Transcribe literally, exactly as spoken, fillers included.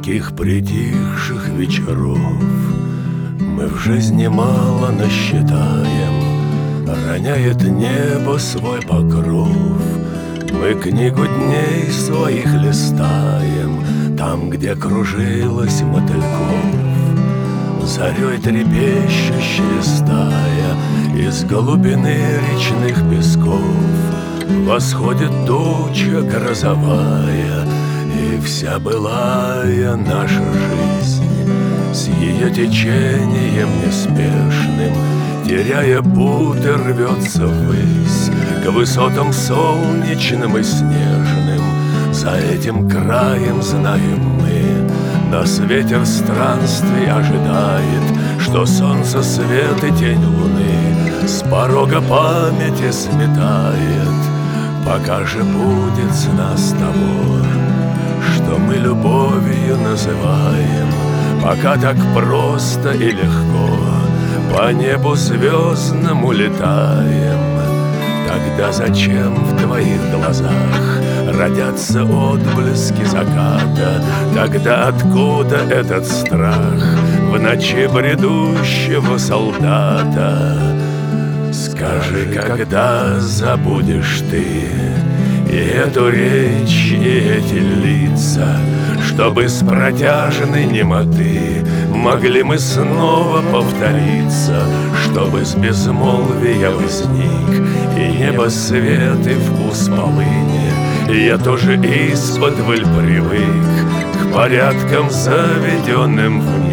Таких притихших вечеров мы в жизни мало насчитаем. Роняет небо свой покров, мы книгу дней своих листаем, там, где кружилась мотыльков. Зарей трепещущая стая из глубины речных песков восходит туча грозовая, и вся былая наша жизнь с ее течением неспешным, теряя путы, рвется ввысь к высотам солнечным и снежным. За этим краем знаем мы, нас ветер странствий ожидает, что солнце свет и тень луны с порога памяти сметает. Пока же будет с нас того, что мы любовью называем, пока так просто и легко по небу звездному летаем. Тогда зачем в твоих глазах родятся отблески заката? Тогда откуда этот страх в ночи бредущего солдата? Скажи, когда забудешь ты и эту речь, и эти лица, чтобы с протяжной немоты могли мы снова повториться, чтобы с безмолвия возник и небо свет, и вкус полыни. Я тоже исподволь привык к порядкам, заведенным в